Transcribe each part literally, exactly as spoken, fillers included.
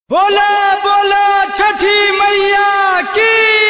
बोला बोला छठी मैया की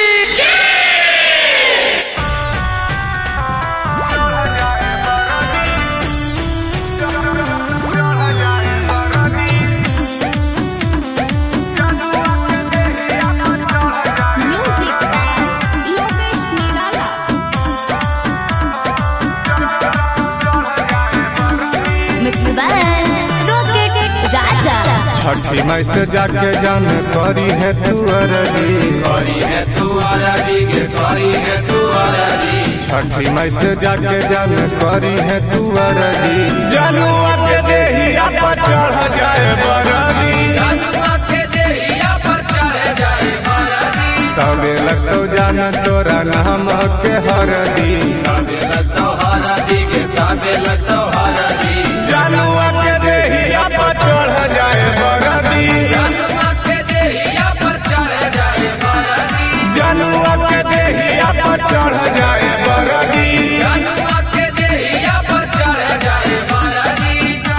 छठी माई से जाके जान करी है तू अरजी करी है तू अरजी के करी है तू अरजी छठी माई से जाके जान करी है तू अरजी जनुआ के देहिया पर चढ़ जाए बरदी जनुआ के देहिया पर चढ़ जाए बरदी तबे लगतो जान तोरा नाम के हरदी तबे लगतो हरदी के तबे लगतो हरदी जनुआ के देहिया पर चढ़ जाए बरदी जनुआ के देहिया पर चढ़ जाए बरदी जनुआ के देहिया पर चढ़ जाए बरदी जनुआ के देहिया पर चढ़ जाए बरदी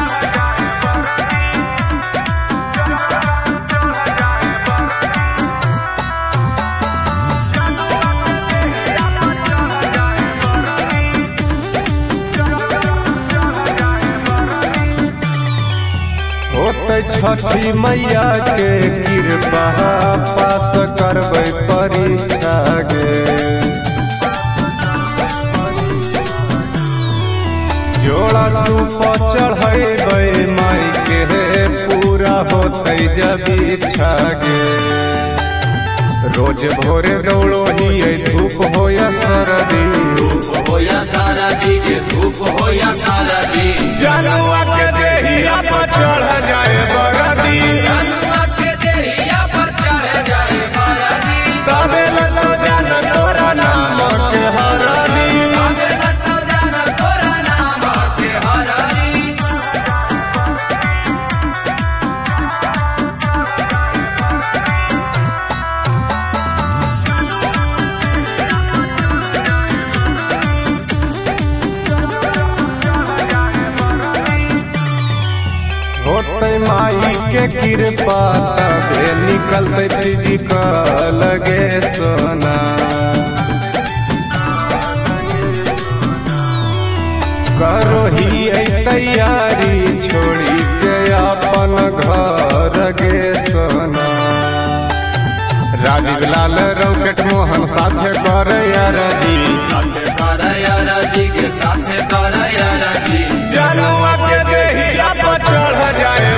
होते छठी मैया के कृपा पास करबै परीक्षा गे जोड़ा सूप चढ़ेबै माई के पूरा होते जब इच्छा गे रोज भोरे दौड़ो ही धूप हो या सरदी धूप हो या सरदी के धूप हो या सरदी जनुआ के देहिया पर चढ़ जाए बरदी जनुआ के देहिया पर चढ़ जाए बरदी तबे लगतो जान तोरा नाम के हरदी तबे लगतो जान तोरा नाम के हरदी होते माई के कृपा तबे निकलते फिजिकल गे सोना करो ही ऐ तैयारी छोड़ी के अपन घर गे सोना राजीव लाल रॉकेट मोहन साथे कर यारजी साथे कर यारजी के साथे कर यारजी जनुआ के देहिया पर चढ़ जाए